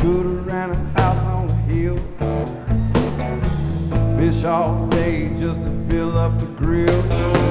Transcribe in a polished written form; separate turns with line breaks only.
scooter and a house on the hill. Fish all day just to fill up the grill.